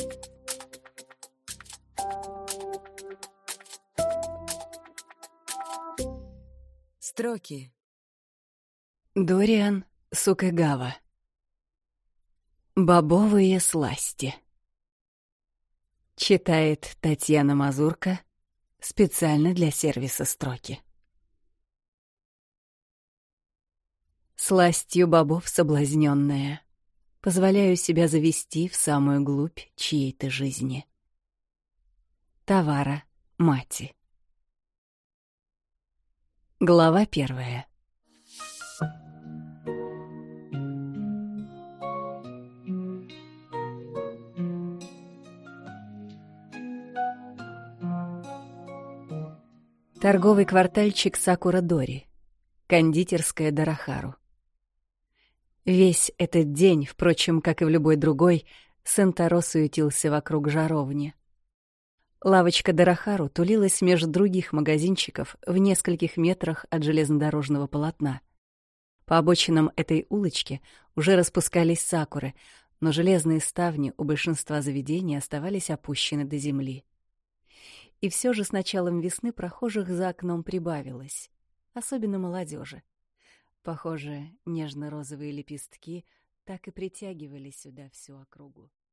Строки. Дориан Сукэгава. Бобовые сласти. Читает Татьяна Мазурка специально для сервиса «Строки». Сластью бобов соблазнённая, позволяю себя завести в самую глубь чьей-то жизни. Тавара Мати. Глава 1. Торговый квартальчик Сакура-дори, кондитерская Дарахару. Весь этот день, впрочем, как и в любой другой, Сентаро суетился вокруг жаровни. Лавочка Дарахару тулилась между других магазинчиков в нескольких метрах от железнодорожного полотна. По обочинам этой улочки уже распускались сакуры, но железные ставни у большинства заведений оставались опущены до земли. И все же с началом весны прохожих за окном прибавилось, особенно молодежи. Похоже, нежно-розовые лепестки так и притягивали сюда всю округу.